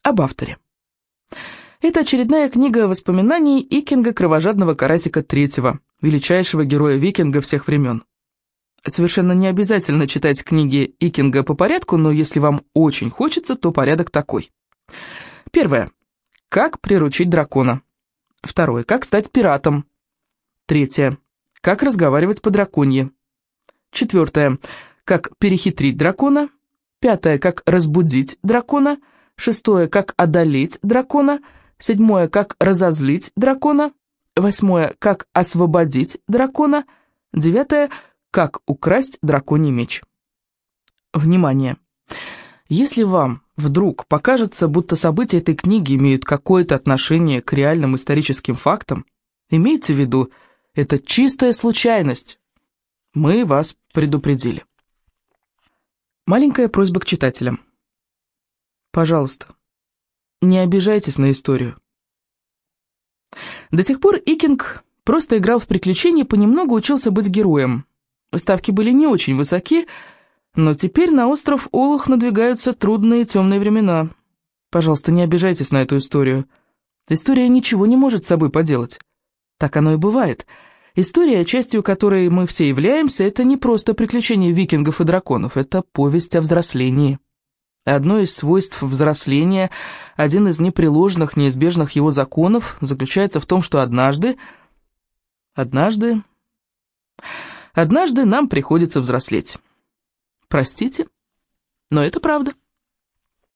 Об авторе. Это очередная книга воспоминаний Икинга «Кровожадного карасика III», величайшего героя викинга всех времен. Совершенно не обязательно читать книги Икинга по порядку, но если вам очень хочется, то порядок такой. Первое. Как приручить дракона. Второе. Как стать пиратом. Третье. Как разговаривать по-драконье. Четвертое. Как перехитрить дракона. Пятое. Как разбудить дракона. Шестое. Как одолеть дракона. Седьмое. Как разозлить дракона. Восьмое. Как освободить дракона. Девятое. Как украсть драконий меч. Внимание! Если вам вдруг покажется, будто события этой книги имеют какое-то отношение к реальным историческим фактам, имейте в виду, это чистая случайность. Мы вас предупредили. Маленькая просьба к читателям. Пожалуйста, не обижайтесь на историю. До сих пор Икинг просто играл в приключения и понемногу учился быть героем. Ставки были не очень высоки, но теперь на остров Олух надвигаются трудные и темные времена. Пожалуйста, не обижайтесь на эту историю. История ничего не может с собой поделать. Так оно и бывает. История, частью которой мы все являемся, это не просто приключения викингов и драконов, это повесть о взрослении. Одно из свойств взросления, один из непреложных, неизбежных его законов, заключается в том, что однажды нам приходится взрослеть. Простите, но это правда.